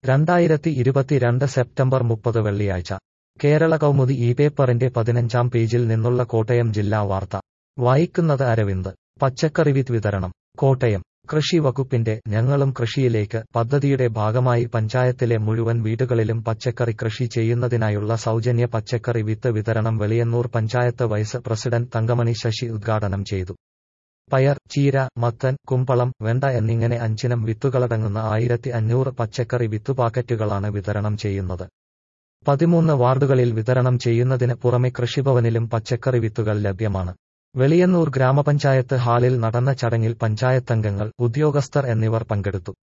2022 September 30 വെള്ളിയാഴ്ച കേരള കൗമുദി ഈ പേപ്പറിന്റെ 15-ാം പേജിൽ നിന്നുള്ള കോട്ടയം ജില്ലാ വാർത്ത വായിക്കുന്നത് അരവിന്ദ്. പച്ചക്കറി വിത്ത് വിതരണം. കോട്ടയം കൃഷി വകുപ്പിന്റെ ഞങ്ങളും കൃഷിയിലേക്ക് പദ്ധതിയുടെ ഭാഗമായി പഞ്ചായത്തിലെ മുഴുവൻ വീടുകളിലും പച്ചക്കറി കൃഷി ചെയ്യുന്നതിനായുള്ള സൗജന്യ പച്ചക്കറി വിത്ത് വിതരണം വെളിയന്നൂർ പഞ്ചായത്ത് വൈസ് പ്രസിഡന്റ് തങ്കമണി ശശി ഉദ്ഘാടനം ചെയ്തു. പയർ, ചീര, മത്തൻ, കുമ്പളം, വെണ്ട എന്നിങ്ങനെ 5 ഇനം വിത്തുകളടങ്ങുന്ന 1500 പച്ചക്കറി വിത്തുപാക്കറ്റുകളാണ് വിതരണം ചെയ്യുന്നത്. 13 വാർഡുകളിൽ വിതരണം ചെയ്യുന്നതിന് പുറമെ കൃഷിഭവനിലും പച്ചക്കറി വിത്തുകൾ ലഭ്യമാണ്. വെളിയന്നൂർ ഗ്രാമപഞ്ചായത്ത് ഹാളിൽ നടന്ന ചടങ്ങിൽ പഞ്ചായത്തംഗങ്ങൾ, ഉദ്യോഗസ്ഥർ എന്നിവർ പങ്കെടുത്തു.